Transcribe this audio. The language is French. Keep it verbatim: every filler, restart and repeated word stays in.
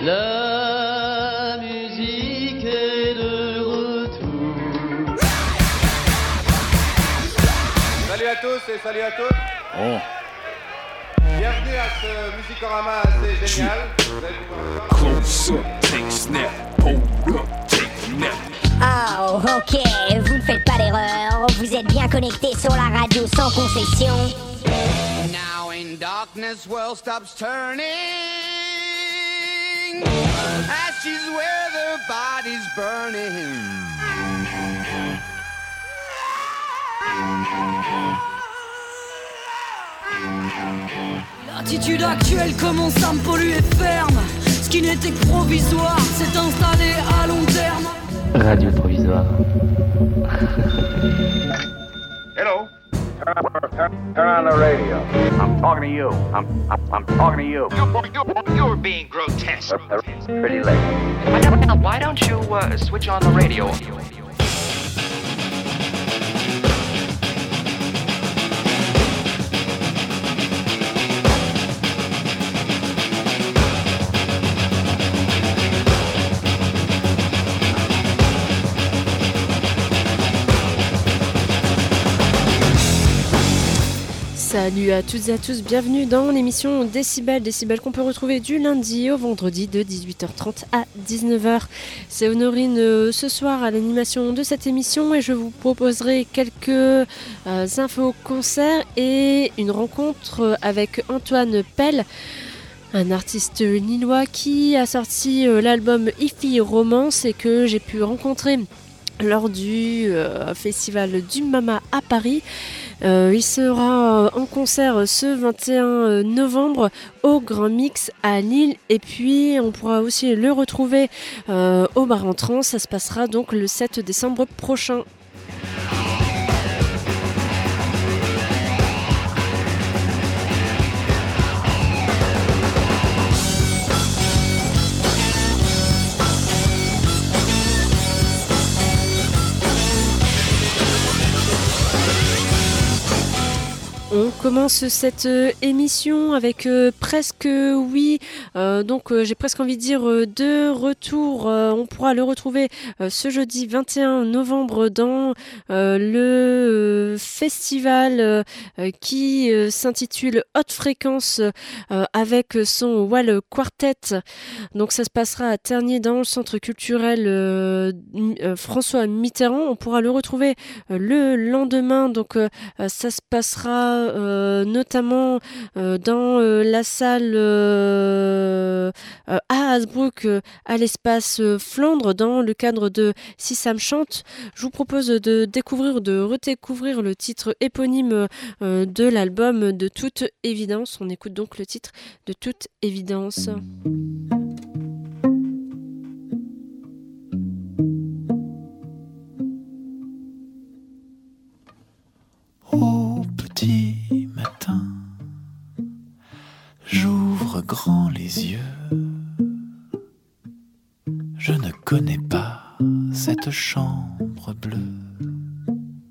La musique est de retour. Salut à tous et salut à toutes. Oh. Bienvenue à ce Musicorama assez génial. Vous allez pouvoir voir. Close up, take snap, hold up, take nap. Oh, ok, vous ne faites pas d'erreur. Vous êtes bien connectés sur la radio sans concession. Now in darkness, world stops turning. Ashes where the body's burning. L'attitude actuelle commence à me polluer ferme. Ce qui n'était que provisoire s'est installé à long terme. Radio provisoire. Hello. Turn, turn on the radio. I'm talking to you. I'm, I'm, I'm talking to you. You're, you're being grotesque. It's pretty late. Why don't you uh, switch on the radio? Salut à toutes et à tous, bienvenue dans l'émission Décibel, Décibel qu'on peut retrouver du lundi au vendredi de dix-huit heures trente à dix-neuf heures. C'est Honorine euh, ce soir à l'animation de cette émission et je vous proposerai quelques euh, infos concerts et une rencontre avec Antoine Pell, un artiste lillois qui a sorti euh, l'album Hi-Fi Romance et que j'ai pu rencontrer lors du euh, festival du Mama à Paris. Euh, il sera en concert ce vingt et un novembre au Grand Mix à Lille et puis on pourra aussi le retrouver euh, au Bar en Trans. Ça se passera donc le sept décembre prochain. On commence cette euh, émission avec euh, presque oui, euh, donc euh, j'ai presque envie de dire euh, de retour. Euh, on pourra le retrouver euh, ce jeudi vingt et un novembre dans euh, le euh, festival euh, qui euh, s'intitule Haute Fréquence euh, avec son Wall Quartet. Donc ça se passera à Tergnier dans le centre culturel euh, euh, François Mitterrand. On pourra le retrouver euh, le lendemain. Donc euh, ça se passera Euh, notamment euh, dans euh, la salle euh, euh, à Hasbrook euh, à l'espace euh, Flandre dans le cadre de Si ça me chante. Je vous propose de découvrir, de redécouvrir le titre éponyme euh, de l'album De toute évidence. On écoute donc le titre De toute évidence. Au petit matin, j'ouvre grand les yeux. Je ne connais pas cette chambre bleue.